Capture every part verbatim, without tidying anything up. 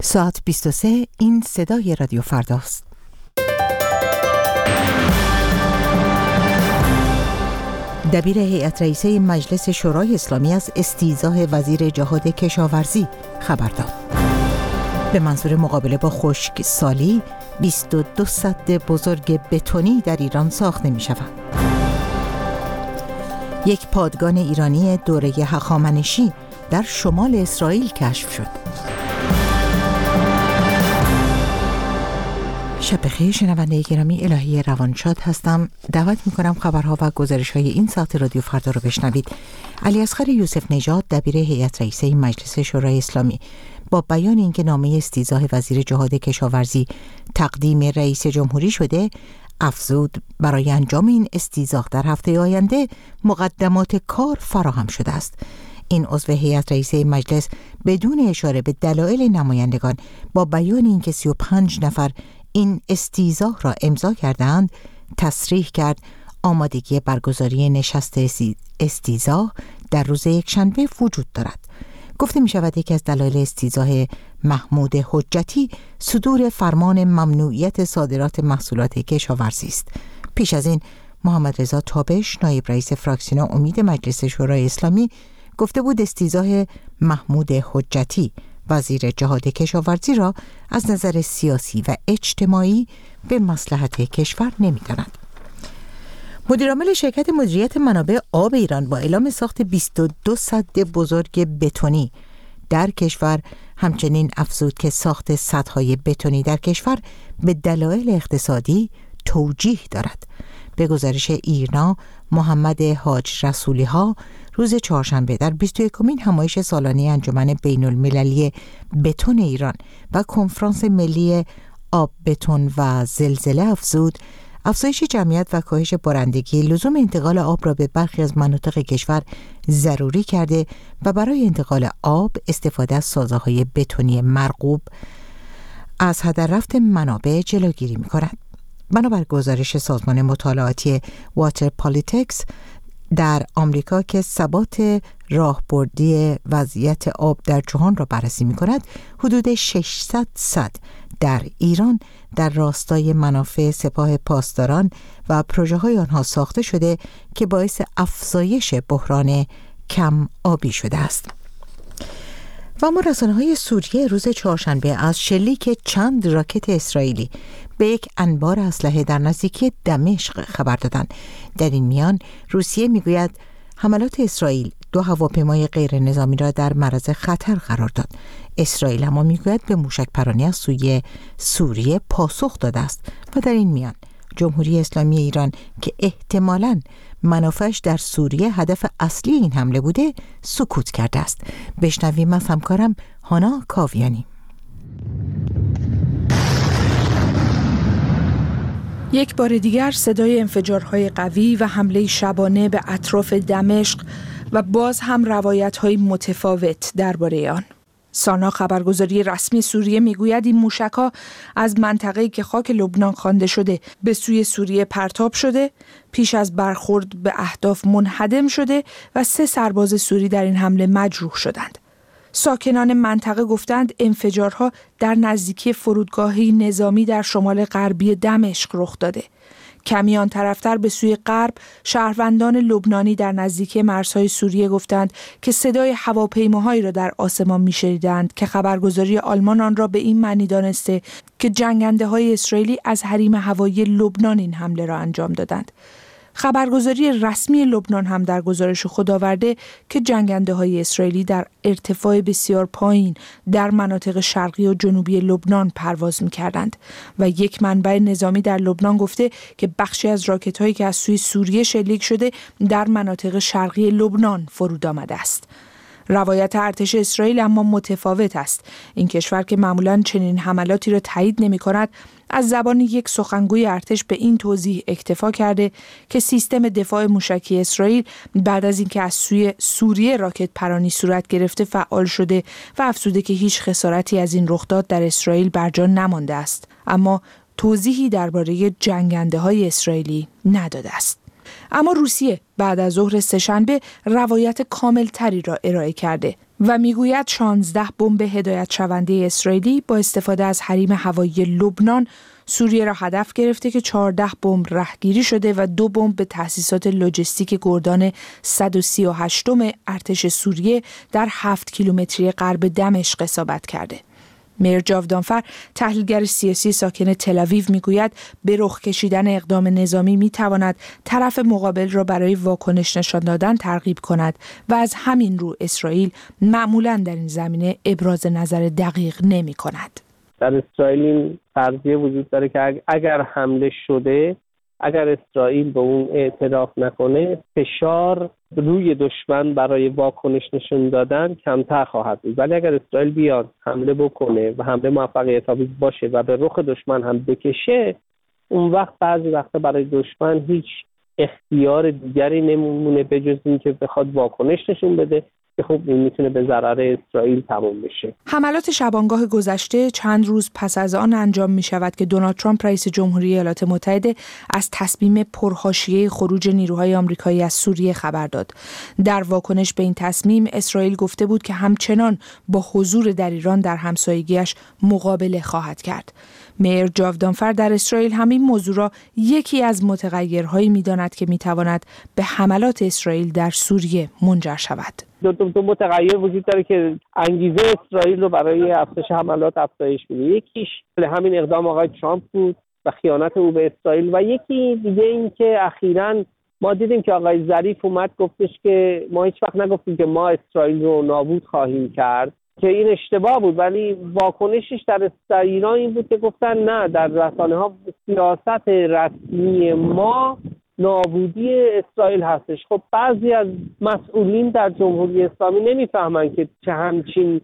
ساعت بیست و سه، این صدای رادیو فرداست. دبیر هیئت رئیسه مجلس شورای اسلامی از استیضاح وزیر جهاد کشاورزی خبر داد. به منظور مقابله با خشکسالی بیست و دو سد بزرگ بتونی در ایران ساخته می شود. یک پادگان ایرانی دوره هخامنشی در شمال اسرائیل کشف شد. شب بخیر شنونده گرامی، الهی روانشاد هستم. دعوت می‌کنم خبرها و گزارش‌های این ساعت رادیو فردا رو بشنوید. علیاصغر یوسف نژاد دبیر هیئت رئیسه مجلس شورای اسلامی با بیان اینکه نامه استیضاح وزیر جهاد کشاورزی تقدیم رئیس جمهوری شده، افزود برای انجام این استیضاح در هفته آینده مقدمات کار فراهم شده است. این عضو هیئت رئیسه مجلس بدون اشاره به دلایل نمایندگان با بیان اینکه سی و پنج نفر این استیضاح را امضا کردند، تصریح کرد آمادگی برگزاری نشست استیضاح در روز یکشنبه وجود دارد. گفته می شود یکی از دلایل استیضاح محمود حجتی صدور فرمان ممنوعیت صادرات محصولات کشاورزی است. پیش از این محمد رضا تابش نایب رئیس فراکسیون امید مجلس شورای اسلامی گفته بود استیضاح محمود حجتی وزیر جهاد کشاورزی را از نظر سیاسی و اجتماعی به مصلحت کشور نمی‌داند. مدیرعامل شرکت مدیریت منابع آب ایران با اعلام ساخت بیست و دو سد بزرگ بتونی در کشور همچنین افزود که ساخت سدهای بتونی در کشور به دلایل اقتصادی توجیه دارد. به گزارش ایرنا، محمد حاج رسولی ها روز چهارشنبه در بیست و یکمین همایش سالانه انجمن بین المللی بتون ایران و کنفرانس ملی آب، بتون و زلزله افزود افزایش جمعیت و کاهش بارندگی لزوم انتقال آب را به برخی از مناطق کشور ضروری کرده و برای انتقال آب استفاده از سازه‌های بتونی مرغوب از هدر رفت منابع جلوگیری می‌کند. بنابر گزارش سازمان مطالعاتی واتر پالیتیکس در آمریکا که ثبات راهبردی وضعیت آب در جهان را بررسی می‌کند، حدود ششصد سد در ایران در راستای منافع سپاه پاسداران و پروژه‌های آنها ساخته شده که باعث افزایش بحران کم آبی شده است. و اما رسانه‌های سوریه روز چهارشنبه از شلیک چند راکت اسرائیلی به یک انبار اسلحه در نزدیکی دمشق خبر دادند. در این میان روسیه میگوید حملات اسرائیل دو هواپیمای غیر نظامی را در معرض خطر قرار داد. اسرائیل اما میگوید به موشک پرانی از سوی سوریه پاسخ داده است. و در این میان جمهوری اسلامی ایران که احتمالاً منافعش در سوریه هدف اصلی این حمله بوده سکوت کرده است. بشنویم از همکارم هانا کاویانی. یک بار دیگر صدای انفجارهای قوی و حمله شبانه به اطراف دمشق و باز هم روایت‌های متفاوت درباره آن. سانا خبرگزاری رسمی سوریه میگوید این موشک‌ها از منطقه‌ای که خاک لبنان خوانده شده به سوی سوریه پرتاب شده، پیش از برخورد به اهداف منهدم شده و سه سرباز سوری در این حمله مجروح شدند. ساکنان منطقه گفتند انفجارها در نزدیکی فرودگاهی نظامی در شمال غربی دمشق رخ داده. کمی آن طرفتر به سوی غرب شهروندان لبنانی در نزدیکی مرزهای سوریه گفتند که صدای هواپیماهایی را در آسمان می‌شنیدند که خبرگزاری آلمان آن را به این معنی دانسته که جنگنده‌های اسرائیلی از حریم هوایی لبنان این حمله را انجام دادند. خبرگزاری رسمی لبنان هم در گزارش خود آورده که جنگنده‌های اسرائیلی در ارتفاع بسیار پایین در مناطق شرقی و جنوبی لبنان پرواز می‌کردند و یک منبع نظامی در لبنان گفته که بخشی از راکت‌هایی که از سوی سوریه شلیک شده در مناطق شرقی لبنان فرود آمده است. روایت ارتش اسرائیل اما متفاوت است. این کشور که معمولاً چنین حملاتی را تایید نمی‌کند، از زبان یک سخنگوی ارتش به این توضیح اکتفا کرده که سیستم دفاع موشکی اسرائیل بعد از اینکه از سوی سوریه راکت پرانی صورت گرفته فعال شده و افزوده که هیچ خسارتی از این رخداد در اسرائیل برجا نمانده است، اما توضیحی درباره جنگنده‌های اسرائیلی نداده است. اما روسیه بعد از ظهر سه‌شنبه روایت کامل تری را ارائه کرده و میگوید شانزده بمب هدایت شونده اسرائیلی با استفاده از حریم هوایی لبنان سوریه را هدف گرفته که چهارده بمب رهگیری شده و دو بمب به تأسیسات لوجستیک گردان صد و سی و هشتم ارتش سوریه در هفت کیلومتری غرب دمشق اصابت کرده. میر جاودانفر، تحلیلگر سیاسی ساکن تل‌آویو، میگوید به رخ کشیدن اقدام نظامی میتواند طرف مقابل را برای واکنش نشان دادن ترغیب کند و از همین رو اسرائیل معمولاً در این زمینه ابراز نظر دقیق نمی کند. در اسرائیل این فرضیه وجود داره که اگر حمله شده، اگر اسرائیل به اون اعتراف نکنه، فشار روی دشمن برای واکنش نشون دادن کمتر خواهد بود. ولی اگر اسرائیل بیاد حمله بکنه و حمله موفقیت‌آمیز باشه و به رخ دشمن هم بکشه، اون وقت بعضی وقتا برای دشمن هیچ اختیار دیگری نمونه به جز این که بخواد واکنش نشون بده که خب این میتونه به ضرر اسرائیل تمام بشه. حملات شبانگاه گذشته چند روز پس از آن انجام می شود که دونالد ترامپ رئیس جمهوری ایالات متحده از تصمیم پرحاشیه خروج نیروهای آمریکایی از سوریه خبر داد. در واکنش به این تصمیم اسرائیل گفته بود که همچنان با حضور در ایران در همسایگیش مقابله خواهد کرد. میر جاودانفر در اسرائیل همین موضوع را یکی از متغیرهایی می‌داند که می‌تواند به حملات اسرائیل در سوریه منجر شود. دو, دو, دو متغیر وجود داره که انگیزه اسرائیل رو برای افزایش حملات افزایش میده. یکیش همین اقدام آقای ترامپ بود و خیانت او به اسرائیل و یکی دیگه این که اخیراً ما دیدیم که آقای ظریف اومد گفتش که ما هیچ وقت نگفتیم که ما اسرائیل رو نابود خواهیم کرد، که این اشتباه بود، ولی واکنشش در ایران این بود که گفتن نه، در رسانه‌ها سیاست رسمی ما نابودی اسرائیل هستش. خب بعضی از مسئولین در جمهوری اسلامی نمیفهمن که چه همچین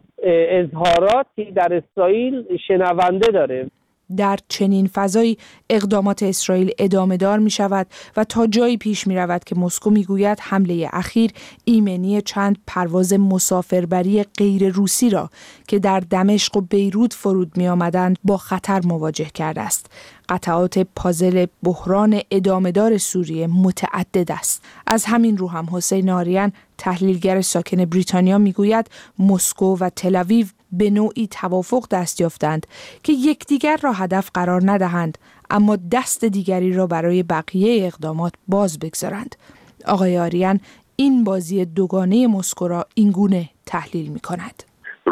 اظهاراتی در اسرائیل شنونده داره. در چنین فضایی اقدامات اسرائیل ادامه دار می شود و تا جایی پیش می رود که مسکو می گوید حمله اخیر ایمنی چند پرواز مسافربری غیر روسی را که در دمشق و بیروت فرود می آمدند با خطر مواجه کرده است. قطعات پازل بحران ادامه‌دار سوریه متعدد است. از همین رو هم حسین آریان، تحلیلگر ساکن بریتانیا، میگوید مسکو و تل‌آویو به نوعی توافق دست یافتند که یکدیگر را هدف قرار ندهند، اما دست دیگری را برای بقیه اقدامات باز بگذارند. آقای آریان این بازی دوگانه مسکو را اینگونه تحلیل می‌کند.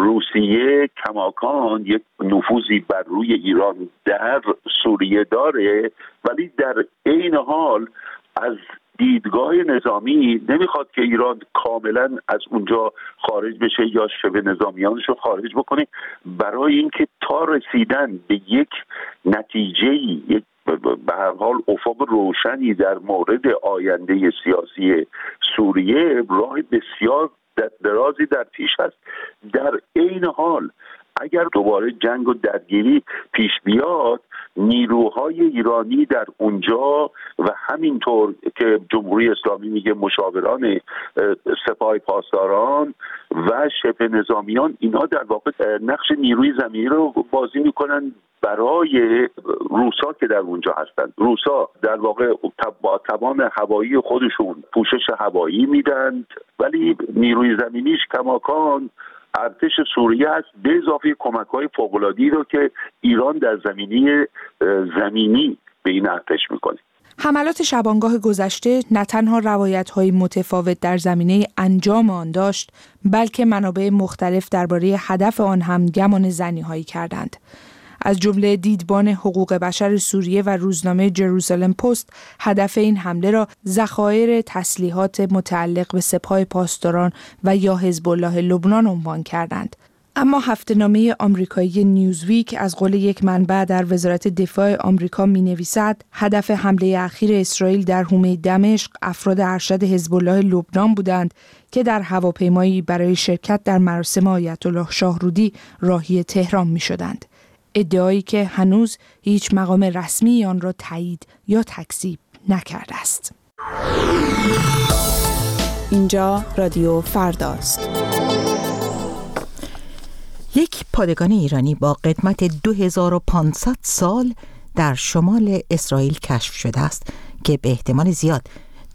روسیه کماکان یک نفوذی بر روی ایران در سوریه داره، ولی در عین حال از دیدگاه نظامی نمیخواد که ایران کاملا از اونجا خارج بشه یا شبه نظامیانش رو خارج بکنه، برای اینکه تا رسیدن به یک نتیجه‌ای، یک به هر حال افق روشنی در مورد آینده سیاسی سوریه راه بسیار درازی در پیش است. در عین حال اگر دوباره جنگ و درگیری پیش بیاد، نیروهای ایرانی در اونجا و همینطور که جمهوری اسلامی میگه مشاوران سپاه پاسداران و شبه نظامیان، اینا در واقع نقش نیروی زمینی رو بازی میکنن برای روسا که در اونجا هستند. روسا در واقع با توان هوایی خودشون پوشش هوایی میدن، ولی نیروی زمینیش کماکان ارتش سوریه است، به اضافه کمک‌های فوق‌العاده‌ای رو که ایران در زمینی زمینی به این ارتش میکنه. حملات شبانگاه گذشته نه تنها روایت‌های متفاوت در زمینه انجام آن داشت، بلکه منابع مختلف درباره هدف آن هم گمان زنی‌هایی کردند. از جمله دیدبان حقوق بشر سوریه و روزنامه جروزالم پست هدف این حمله را ذخایر تسلیحات متعلق به سپاه پاسداران و یا حزب الله لبنان عنوان کردند. اما هفته‌نامه آمریکایی نیوزویک از قول یک منبع در وزارت دفاع آمریکا می‌نویسد هدف حمله اخیر اسرائیل در حومه دمشق افراد ارشد حزب الله لبنان بودند که در هواپیمایی برای شرکت در مراسم آیت الله شاهرودی راهی تهران می‌شدند. ادعایی که هنوز هیچ مقام رسمی آن را تایید یا تکذیب نکرده است. اینجا رادیو فرداست. یک پادگان ایرانی با قدمت دو هزار و پانصد سال در شمال اسرائیل کشف شده است که به احتمال زیاد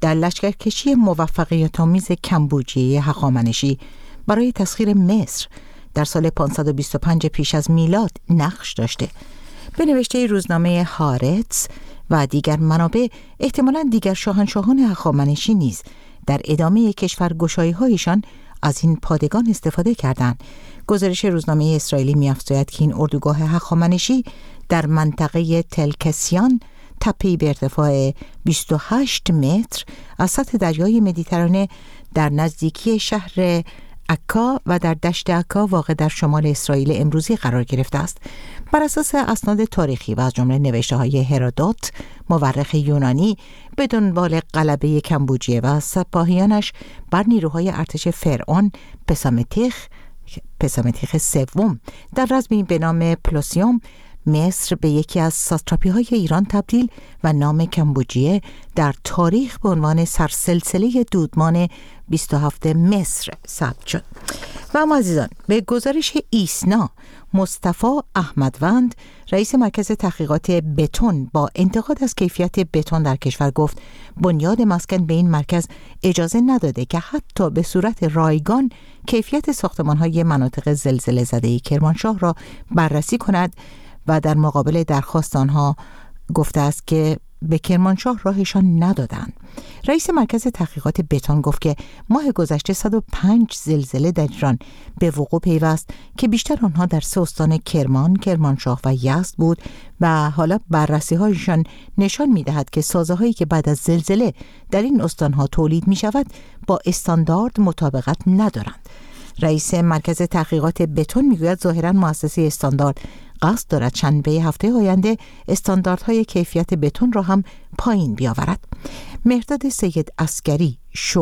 در لشکرکشی موفقیت‌آمیز کمبوجیه هخامنشی برای تسخیر مصر در سال پانصد و بیست و پنج پیش از میلاد نقش داشته. به نوشته روزنامه هارتز و دیگر منابع، احتمالاً دیگر شاهنشاهان هخامنشی نیز در ادامه کشورگشایی‌هایشان از این پادگان استفاده کردند. گزارش روزنامه اسرائیلی می‌افزاید که این اردوگاه هخامنشی در منطقه تلکسیان، تپه‌ای به ارتفاع بیست و هشت متر از سطح دریای مدیترانه در نزدیکی شهر عکا و در دشت عکا واقع در شمال اسرائیل امروزی قرار گرفته است. بر اساس اسناد تاریخی و از جمله نوشته‌های هرودوت، مورخ یونانی، به دنبال غلبه کمبوجیه و سپاهیانش بر نیروهای ارتش فرعون پسامتیخ پسامتیخ سوم در رزمی به نام پلوسیوم، مصر به یکی از ساتراپی‌های ایران تبدیل و نام کمبوجیه در تاریخ به عنوان سرسلسله دودمان بیست و هفت مصر ثبت شد. و اما عزیزان، به گزارش ایسنا، مصطفی احمدوند، رئیس مرکز تحقیقات بتون، با انتقاد از کیفیت بتون در کشور گفت بنیاد مسکن به این مرکز اجازه نداده که حتی به صورت رایگان کیفیت ساختمان‌های مناطق زلزله زده کرمانشاه را بررسی کند و در مقابل درخواست آنها گفته است که به کرمانشاه راهشان ندادند. رئیس مرکز تحقیقات بتون گفت که ماه گذشته صد و پنج زلزله در ایران به وقوع پیوست که بیشتر آنها در سه استان کرمان، کرمانشاه و یزد بود و حالا بررسی هایشان نشان می دهد که سازه هایی که بعد از زلزله در این استان ها تولید می شود با استاندارد مطابقت ندارند. رئیس مرکز تحقیقات بتون می گوید ظاهراً مؤسسه استاندارد قصد دارد شنبه هفته آینده استانداردهای کیفیت بتون را هم پایین بیاورد. مهرداد سید عسکری،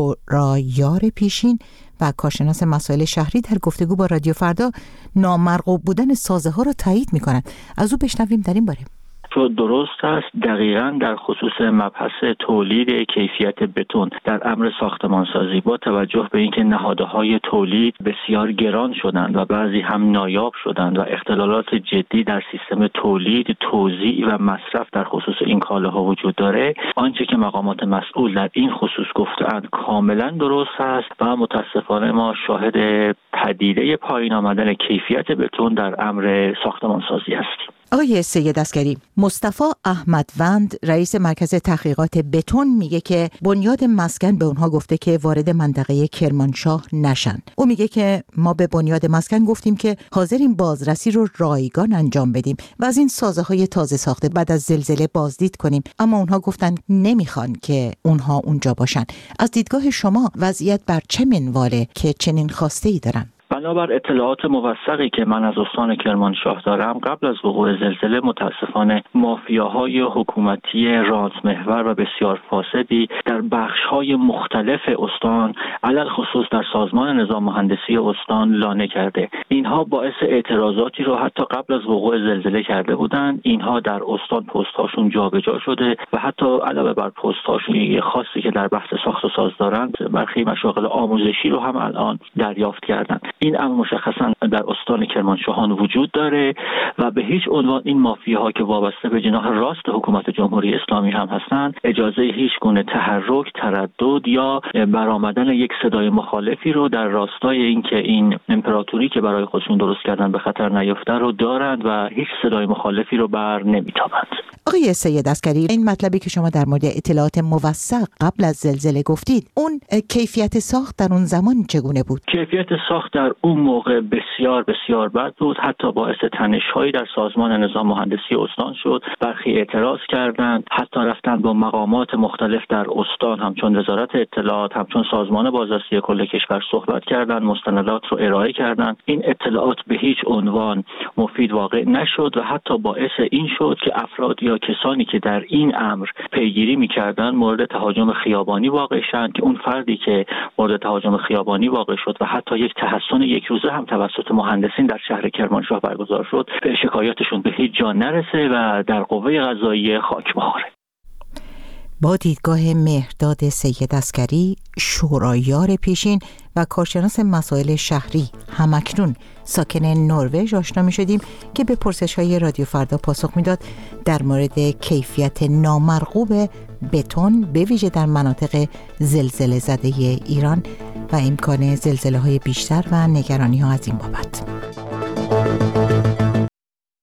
شورایار پیشین و کارشناس مسائل شهری، در گفتگو با رادیو فردا نامرغوب بودن سازه ها را تایید می کند. از او بشنویم در این باره. درست است، دقیقاً در خصوص مبحث تولید کیفیت بتون در امر ساختمانسازی با توجه به اینکه نهادهای تولید بسیار گران شدند و بعضی هم نایاب شدند و اختلالات جدی در سیستم تولید، توزیع و مصرف در خصوص این کالاها وجود داره، آنچه که مقامات مسئول در این خصوص گفتند کاملاً درست است و متاسفانه ما شاهد پدیده پایین آمدن کیفیت بتون در امر ساختمانسازی هستیم. آقای سید عسکری، مصطفی احمدوند، رئیس مرکز تحقیقات بتون، میگه که بنیاد مسکن به اونها گفته که وارد منطقه کرمانشاه نشن. او میگه که ما به بنیاد مسکن گفتیم که حاضریم بازرسی رو رایگان انجام بدیم و از این سازه های تازه ساخته بعد از زلزله بازدید کنیم، اما اونها گفتن نمیخوان که اونها اونجا باشن. از دیدگاه شما وضعیت بر چه منواله که چنین خواسته ای دارن؟ بنابر اطلاعات موثقی که من از استان کرمانشاه دارم، قبل از وقوع زلزله متاسفانه مافیاهای حکومتی رازمحور و بسیار فاسدی در بخش‌های مختلف استان، علل خصوص در سازمان نظام مهندسی استان، لانه کرده. اینها باعث اعتراضاتی رو حتی قبل از وقوع زلزله کرده بودند. اینها در استان پست‌هاشون جابجا شده و حتی علاوه بر پست‌هاشون یه خاصی که در بحث ساخت و ساز دارند، برخی مشاغل آموزشی رو هم الان دریافت کردند. این امر مشخصا در استان کرمانشاهان وجود داره و به هیچ عنوان این مافیاها که وابسته به جناح راست حکومت جمهوری اسلامی هم هستند اجازه هیچ گونه تحرک، تردد یا برآمدن یک صدای مخالفی رو در راستای اینکه این امپراتوری که برای خودشون درست کردن به خطر نیفته رو دارند و هیچ صدای مخالفی رو بر نمیتابند. آقای سید عسکری، این مطلبی که شما در مورد اطلاعات موثق قبل از زلزله گفتید، اون کیفیت ساخت در اون زمان چگونه بود؟ کیفیت ساخت در اون موقع بسیار بسیار بد بود، حتی باعث تنش‌هایی در سازمان نظام مهندسی استان شد. برخی اعتراض کردند، حتی رفتن با مقامات مختلف در استان، همچون وزارت اطلاعات، همچون سازمان بازرسی کل کشور صحبت کردند، مستندات رو ارائه کردند. این اطلاعات به هیچ عنوان مفید واقع نشد و حتی باعث این شد که افراد یا کسانی که در این امر پیگیری می‌کردند مورد تهاجم خیابانی واقع شدند که اون فردی که مورد تهاجم خیابانی واقع شد و حتی یک تحسن یک روزه هم توسط مهندسین در شهر کرمانشاه برگزار شد، به شکایاتشون به هیچ جا نرسه و در قوه قضاییه خاک بخوره. با دیدگاه مهرداد سید عسکری، شورایار پیشین و کارشناس مسائل شهری، همکنون ساکن نروژ آشنا می شدیم که به پرسش های رادیو فردا پاسخ می داد در مورد کیفیت نامرغوب بتون به ویژه در مناطق زلزله زده ایران و امکان زلزله های بیشتر و نگرانی ها از این بابت.